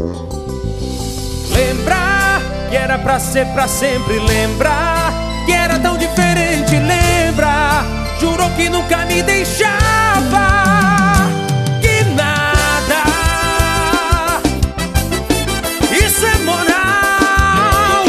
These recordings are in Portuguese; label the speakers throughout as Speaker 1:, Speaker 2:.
Speaker 1: Lembrar que era pra ser pra sempre. Lembrar que era tão diferente. Lembrar, jurou que nunca me deixava. Que nada, isso é moral.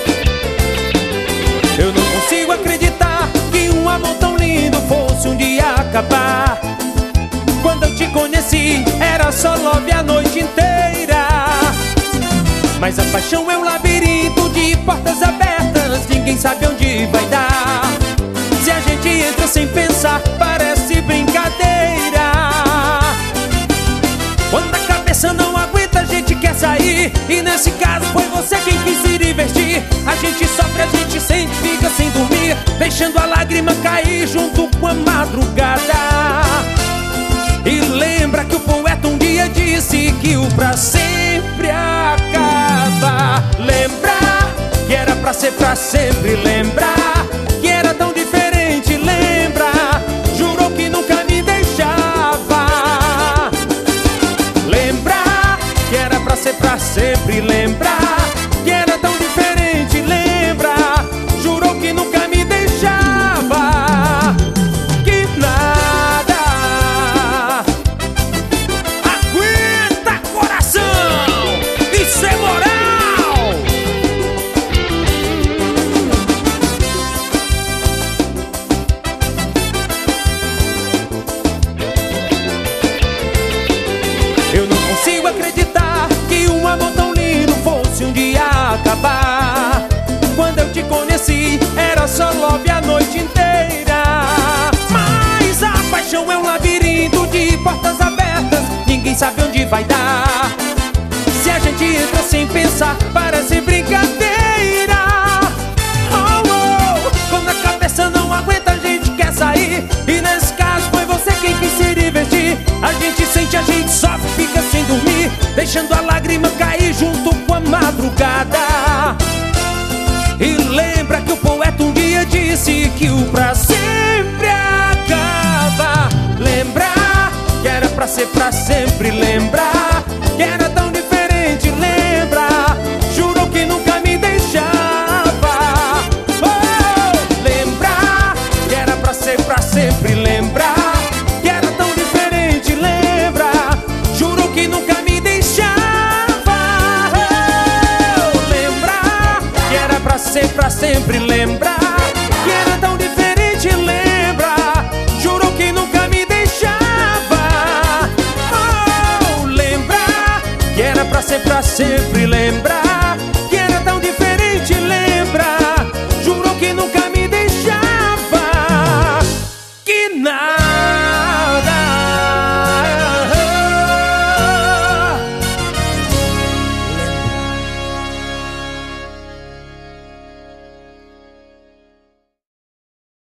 Speaker 1: Eu não consigo acreditar que um amor tão lindo fosse um dia acabar. Quando eu te conheci era só love a noite inteira. Mas a paixão é um labirinto de portas abertas, ninguém sabe onde vai dar. Se a gente entra sem pensar, parece brincadeira. Quando a cabeça não aguenta, a gente quer sair. E nesse caso foi você quem quis se divertir. A gente sofre, a gente sente, fica sem dormir, deixando a lágrima cair junto com a madrugada. E lembra que o poeta um dia disse que o pra sempre acaba. Lembrar que era pra ser pra sempre. Lembrar que era tão diferente. Lembrar, jurou que nunca me deixava. Lembrar que era pra ser pra sempre. Lembrar que era tão diferente. Lembrar, jurou que nunca me deixava. Que nada, aguenta coração, isso é moral. Eu não consigo acreditar que um amor tão lindo fosse um dia acabar. Quando eu te conheci era só love a noite inteira. Mas a paixão é um labirinto de portas abertas, ninguém sabe onde vai dar. Se a gente entra sem pensar, parece brincadeira. Oh, oh. Quando a cabeça não aguenta, a gente quer sair. E nesse caso foi você quem quis se divertir. A gente sente, a gente sofre, fica sem dormir, deixando a lágrima cair junto com a madrugada. E lembra que o poeta um dia disse que o pra sempre acaba. Lembrar que era pra ser pra sempre. Lembrar que era tão diferente. Lembrar, jurou que nunca me deixava. Oh, lembrar que era pra ser pra sempre. Lembrar que era tão diferente. Lembrar, jurou que nunca me deixava. Oh, lembrar que era pra ser pra sempre. Lembrar que era tão diferente. Lembrar, jurou que nunca me deixava. Oh, lembrar que era pra ser pra sempre. Lembrar